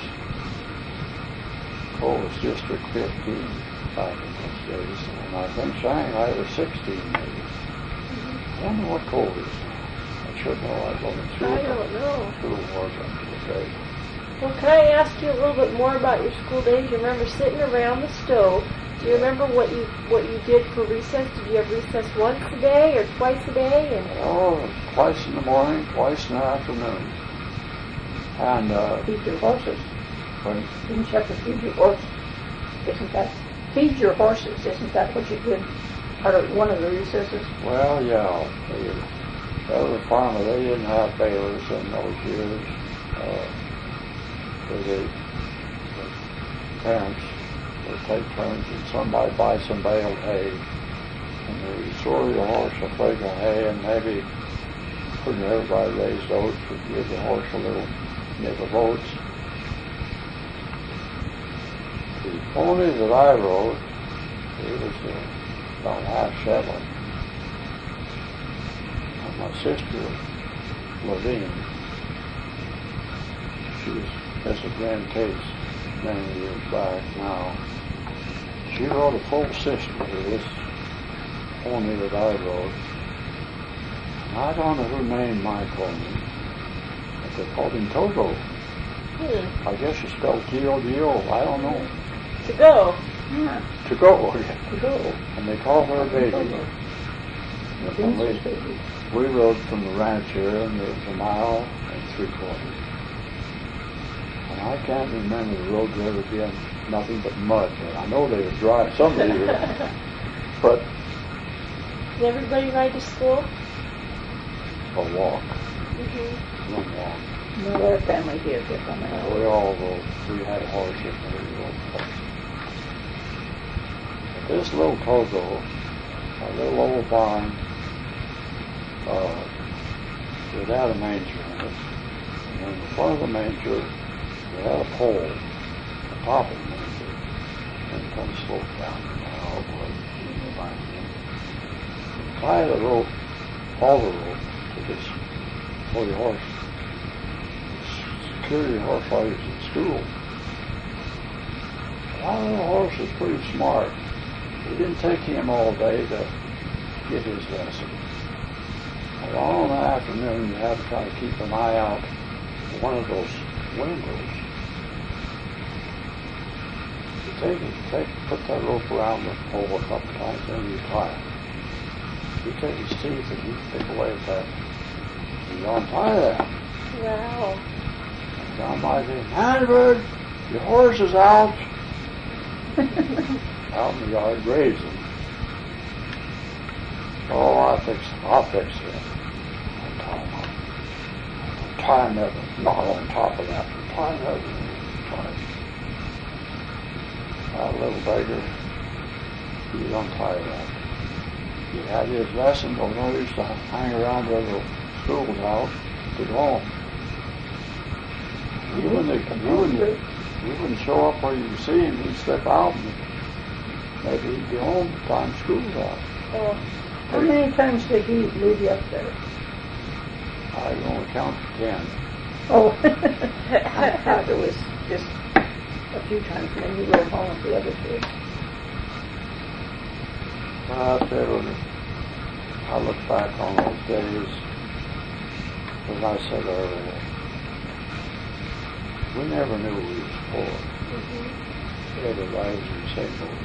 Cove was District fifteen back in those days, and I think Shanghai was sixteen maybe. I don't know what Cove is now. I should know. I was on the school. I don't know. School was up to the day. Well, can I ask you a little bit more about your school days? You remember sitting around the stove. Do you remember what you what you did for recess? Did you have recess once a day or twice a day? And Oh, twice in the morning, twice in the afternoon. And, uh, Feed your horses. when, Didn't you have to feed your horses? Isn't that, feed your horses, isn't that what you did? Part of one of the recesses? well, yeah, they, that was a farmer. They didn't have balers in those years. Uh, where they, the parents would take turns and somebody buy some baled hay and they throw the horse a flake of hay and maybe when everybody raised oats would give the horse a little nip of oats. The pony that I rode, he was uh, about half Shetland. And my sister, Levine, she was Missus Grand Case many years back now. She rode a full sister to this pony that I rode. And I don't know who named my pony, but they called him Toto. Hmm. I guess it's spelled T O D O, I don't know. To go. Yeah. To go, yeah. To go. And they called her baby. And we, Baby. we rode from the ranch here, and it was a mile and three quarters. And I can't remember the roads ever being nothing but mud. And I know they were dry some of the year, but Did everybody ride to school? a walk, Mm-hmm. one walk. No, their family did this on their Uh, own. we all rode. We had horses and we rode horses. But this little Toto, a little old barn, uh, it had a manger in it. And in the front of the manger, it had a pole, the top of the manger, and it kind of sloped down now, but tie the rope, all the rope, to this for the horse. Secure your horse while he's at school. Well, the horse was pretty smart. It didn't take him all day to get his lesson. Along in the afternoon, you had to kind of keep an eye out for one of those windows. You take it, take, put that rope around the pole a couple times, then you tie it. You take his teeth and you pick away at that. You untie that. Wow. Down by the Hannibal, your horse is out. Out in the yard grazing. Oh, I'll fix it. I'll fix it. I'll tie him up. I'll tie another. Not on top of that. I'll tie another. Tie it. That little beggar, he untie that. He had his lesson, but he used to hang around where the school's out to go home. He wouldn't, he wouldn't, he wouldn't show up where you could see him. He'd slip out and maybe he'd be home by the time school's out. Oh. How many times did he leave you up there? I can only count to ten. Oh, I thought it was just a few times, and then you rode home with the other two. I tell you, I look back on those days, as I said earlier, we never knew we was poor. Mm-hmm. Everybody was in the same boat.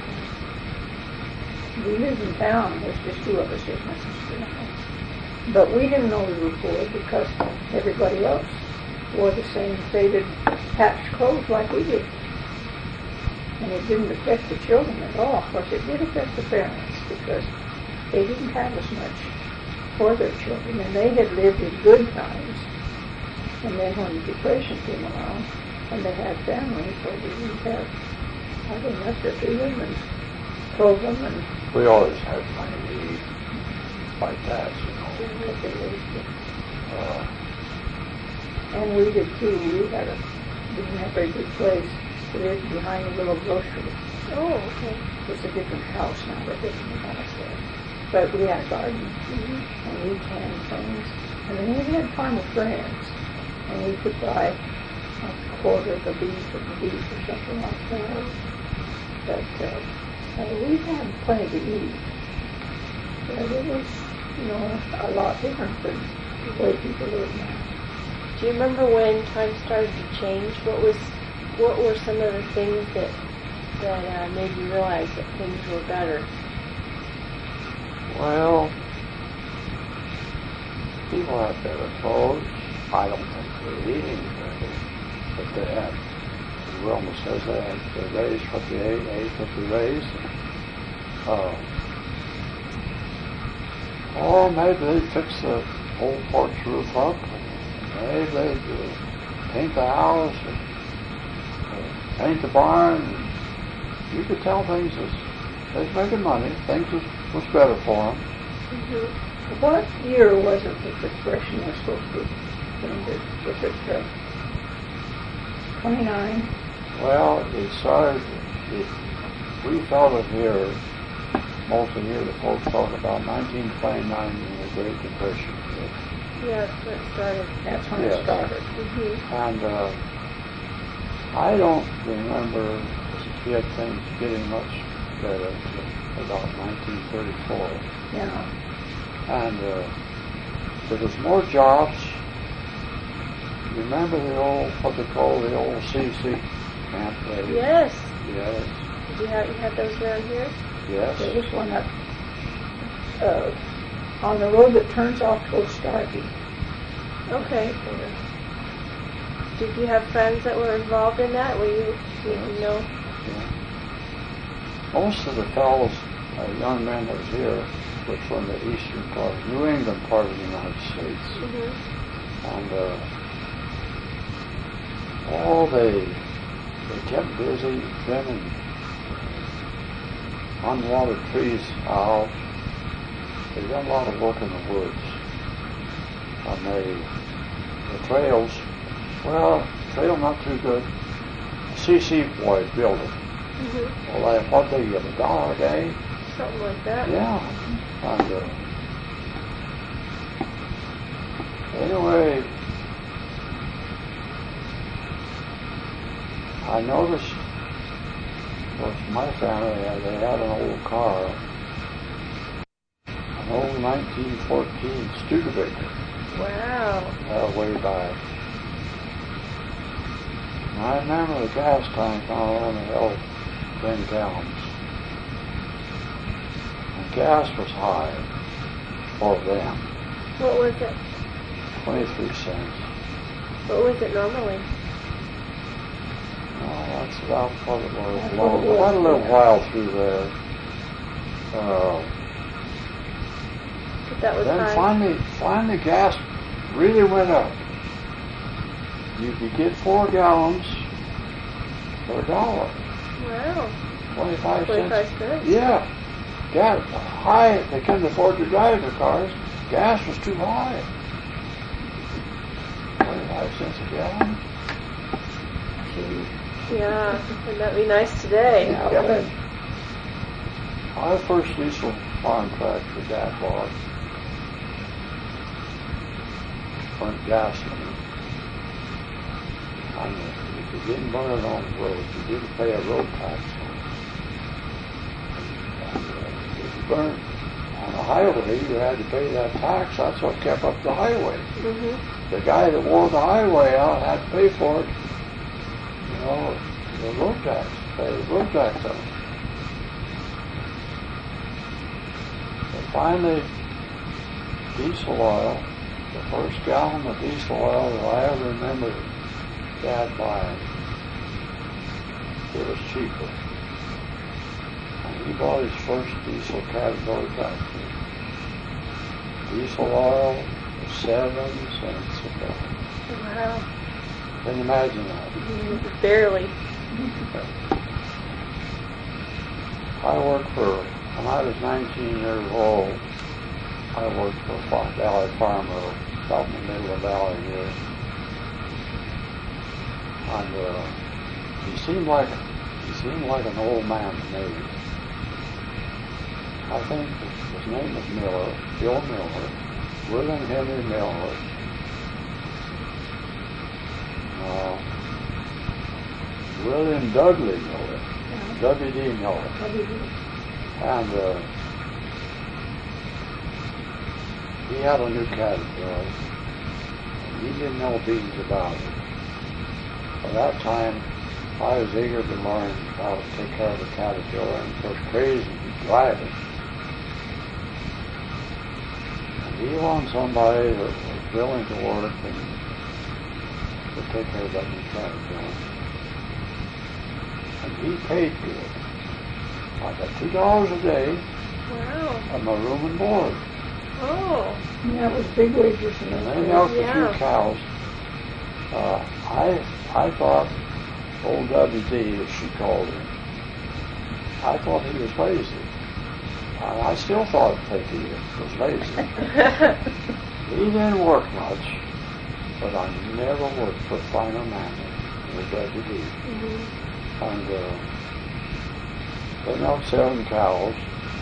We lived in town. There's just two of us, just my sister and I. But we didn't know we were poor because everybody else wore the same faded patched clothes like we did. And it didn't affect the children at all. Of course, it did affect the parents because they didn't have as much for their children, and they had lived in good times. And then when the Depression came along, and they had families, so they didn't have, I don't know, to feed them and clothe them and We always had money to eat, like that, you know. what they raised them. Uh, And we did too. We had a, didn't have a very good place. We lived behind a little grocery. Oh, okay. It's a different house now, but different house there. But we had a garden, mm-hmm. and we canned things. And then we had farm of friends, and we could buy a quarter of the beef or the beef or something like that. But uh, uh, we had plenty to eat. But it was, you know, a lot different than the way people live now. Do you remember when times started to change? What was, what were some of the things that that uh, made you realize that things were better? well, people had better clothes. I don't think they ate any better, but they had, as Wilma says, they had, they raised what they ate, ate what they raised. Uh, or maybe they'd fix the whole porch roof up. Maybe they'd uh, paint the house. And paint the barn. And you could tell things was, they was making money. Things was, was better for them. Mm-hmm. What year was it that the depression was supposed to be ended? Was it uh, twenty-nine? Well, it started, it, we felt it here, mostly here, the folks talk about nineteen twenty-nine when the Great Depression hit. Yeah, that's when it started. That's when Yes. it started. Mm-hmm. And uh, I don't remember as a kid things getting much better until about nineteen thirty-four. Yeah. And uh, there was more jobs. Remember the old, what they call the old C C camp lady? Yes. Yes. Did you have you had those around here? Yes. There was one up uh, on the road that turns off toward Starkey. Okay. Did you have friends that were involved in that? Were you, did you know? Yeah. Most of the fellows, uh, young men that was here, were from the eastern part, New England part of the United States. Mm-hmm. And uh, oh, they they kept busy trimming unwanted trees out. They done a lot of work in the woods. And they, the trails, well, trail not too good. C C boys build it. Mm-hmm. Well, they, what they get, a dollar a day? Something like that. Yeah. And uh, anyway, I noticed, of course, my family, they had an old car, an old nineteen fourteen Studebaker, Wow. uh, way back. And I remember the gas tank on only held ten gallons. And gas was high for them, What was it? twenty-three cents. What was it normally? Oh, that's about what it was. That's Well, what it was, quite a little yeah. while through there. Uh, But that was then high. finally, finally gas really went up. You could get four gallons for a dollar. Wow. Twenty-five Twenty-five cents. cents. Yeah. Gas high. They couldn't afford to drive their cars. Gas was too high. Twenty-five cents a gallon. Yeah. Wouldn't that be nice today? Yeah, Yeah. but My first diesel farm tractor Dad bought burnt gasoline. And if you didn't burn it on the road, you didn't pay a road tax on it. And uh, if you burned on the highway, you had to pay that tax. That's what kept up the highway. Mm-hmm. The guy that wore the highway out had to pay for it. You know, the road tax, pay the road tax on it. But finally, diesel oil, the first gallon of diesel oil that I ever remember Dad buying, it was cheaper. And he bought his first diesel Caterpillar tractor. Diesel oil was seven cents a gallon. Wow. Can you imagine that? Mm, barely. I worked for, when I was nineteen years old, I worked for a Fox Valley farmer out in the middle of the valley here. And uh, he seemed like he seemed like an old man to me. I think his name was Miller, Bill Miller, William Henry Miller. Uh, William Dudley Miller, W D Miller. And uh, he had a new Caterpillar. And he didn't know beans about it. By that time, I was eager to learn how to take care of a Caterpillar and of course crazy to drive it. And he wanted somebody that was willing to work and to take care of that new Caterpillar. And he paid good. I got two dollars a day Wow. on my room and board. Oh. that was big wages in And those they days. milked a Yeah. few cows. Uh, I I thought old W D, as she called him, I thought he was lazy. And I still thought that he was lazy. He didn't work much, but I never worked for a finer man than old W D. Mm-hmm. And uh, they milked seven cows.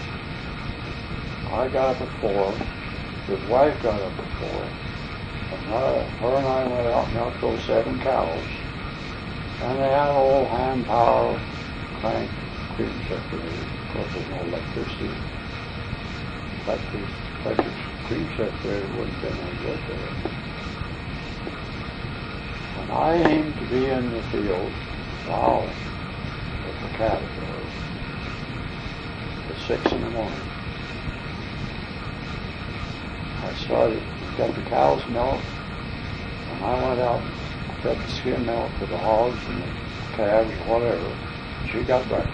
I got up at four. His wife got up at four. And her, her and I went out and milked those seven cows. And they had an old hand power crank cream separator. Of course, there's no electricity. Electric, electric cream separator wouldn't have been any good there. And I aimed to be in the field now with the caterpillar at six in the morning. I started, got the cows milk, and I went out and fed the skim milk to the hogs and the calves or whatever. She got breakfast.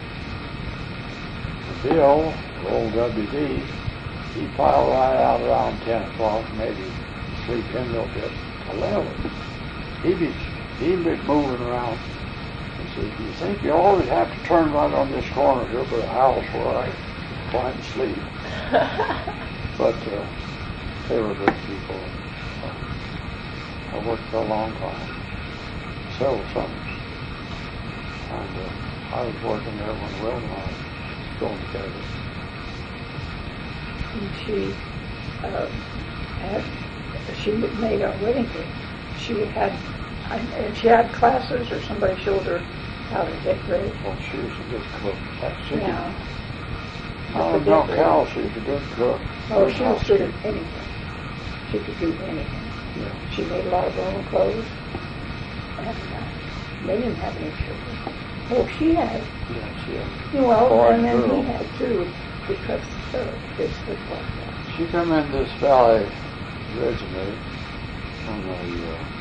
And Bill, old W D, he piled right out around ten o'clock, maybe sleep in a little bit, eleven. He'd be, he'd be moving around. He said, "Do you think you always have to turn right on this corner here by the house where I try to sleep?" But uh, they were good people. Uh, I worked for a long time, several summers. And uh, I was working there when Will and I was going together. And she uh, had, she made our wedding cake. She had, and she had classes, or somebody showed her how to decorate. Well, she was a good cook. She Yeah. could, I don't know how she was a good cook. Oh, she was good at anything. She could do anything. Yeah. She made a lot of her own clothes. And uh, they didn't have any children. Oh, she had. Yes, yes. Well, Boy and then girl. he had too, because uh, this was like that. She come in this valley originally on the uh,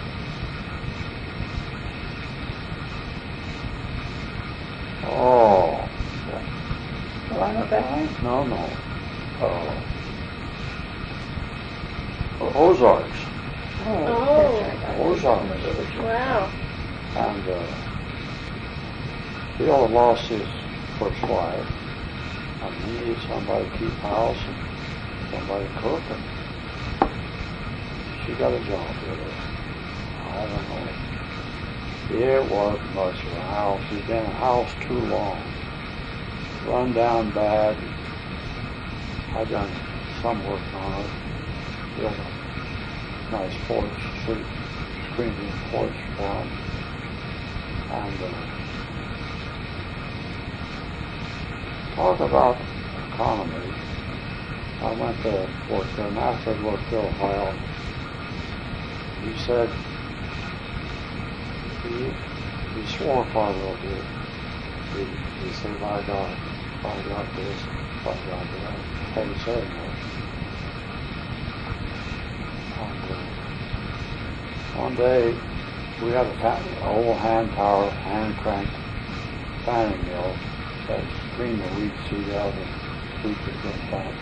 oh Lima Valley? no no uh, Ozarks. Oh, Oh. that's right. I Ozarks. remember which one. Wow. And uh, Bill had lost his first wife, and he needed somebody to keep house and somebody to cook, and she got a job with her. I don't know. It wasn't much of a house. It'd been a house too long. Run down bad. I done some work on it. Built a nice porch, street, screened-in porch for him. And uh, talk about economy. I went to work there, and after I worked there a while, he said, he, he swore quite a little bit. He, he said, "My God, I got this, I got that." I hadn't said much. And, uh, one day, we had a pan, old hand power, hand cranked fanning mill that cleaned the wheat seed out and wheat was getting fat.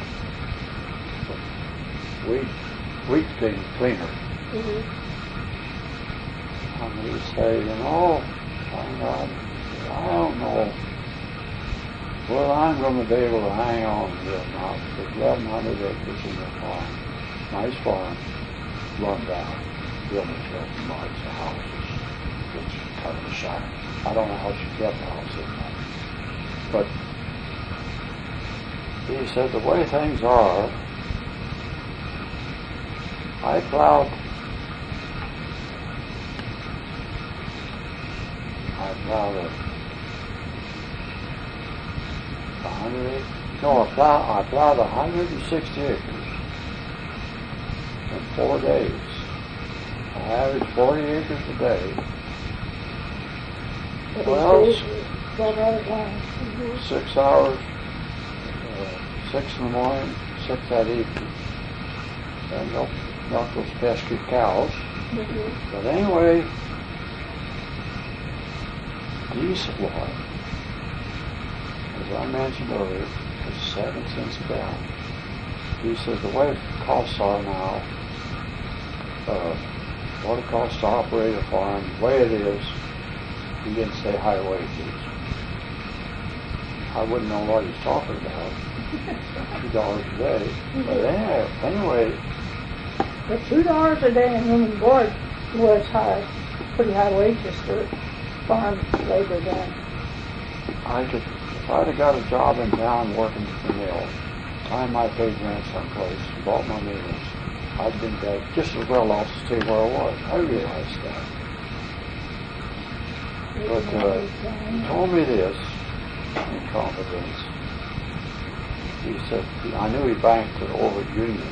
Wheat, wheat's getting cleaner. Mm-hmm. And he say, you know, hang on, I don't know. Well, I'm going to be able to hang on to this now. There's eleven hundred acres in the farm. Nice farm, run down. Buildings got lots of houses. It's kind of a shack. I don't know how she kept the house in that. But he said the way things are, I plowed I plowed a, a hundred no I plowed I plowed a hundred and sixty acres in four days. I averaged forty acres a day. But Well, these days, twelve hours long. Mm-hmm. Six hours, uh, six in the morning, six that evening. And milk, milk those pesky cows. Mm-hmm. But anyway, diesel oil, as I mentioned earlier, is seven cents a gallon. He says the way costs are now, uh, what it costs to operate a farm, the way it is, he didn't say high wages. I wouldn't know what he's talking about. Two dollars a day. But anyway, anyway, The two dollars a day in room and board was high, pretty high wages for farm labor then. I could, if I'd have got a job in town working at the mill, time I paid rent someplace, bought my meals, I'd been dead just as well off to stay where I was. I realized that. But uh, he told me this in confidence. He said, I knew he banked over at Union,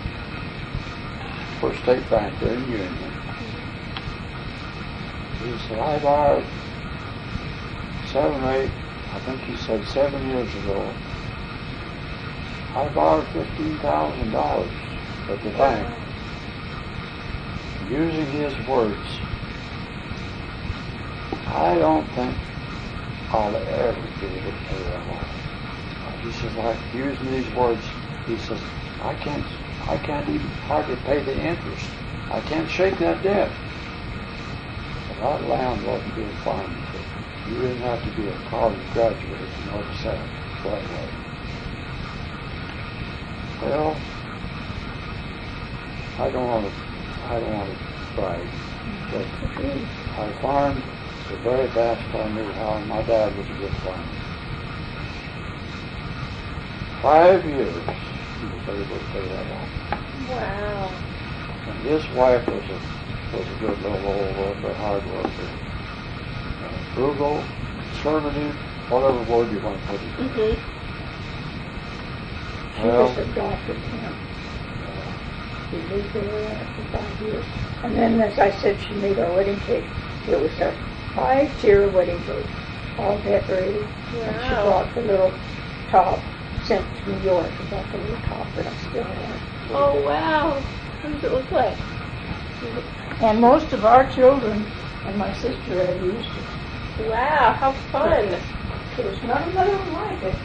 First State Bank there in Union. He said, I borrowed seven or eight, I think he said seven years ago, I borrowed fifteen thousand dollars at the bank, using his words. I don't think I'll ever be able to pay that off. He says, like using these words, he says, I can't, I can't even hardly pay the interest. I can't shake that debt. But our land wasn't being farmed. You didn't have to be a college graduate to notice that right away. Well, I don't want to, I don't want to brag, but I farmed the very best I knew how, and my dad was a good farmer. Five years he was able to pay that off. Wow. And his wife was a was a good little old worker, hard worker, uh, frugal, conservative, whatever word you want to put it. Mm-hmm. She Well, just adopted him. He lived there for five years. And then, as I said, she made our wedding cake. It was a five-tier wedding cake, all decorated. And she Wow. brought the little top, sent to New York, and got the little top that I still have. Oh, wow. What does it look like? And most of our children and my sister have used it. Wow, how fun. There's none another one like it.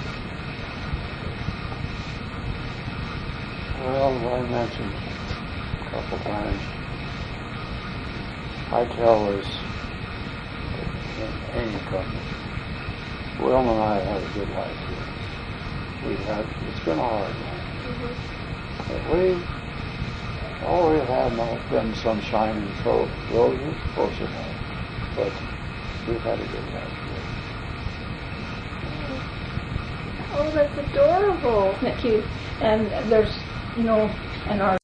well, I mentioned a couple times, I tell this in any company. Wilma and I had a good life here. We had, it's been a hard life. But we always had not been sunshine and so roses, of course it has. But we've had a good life here. Oh, that's adorable. Isn't that cute? And there's, you know, and our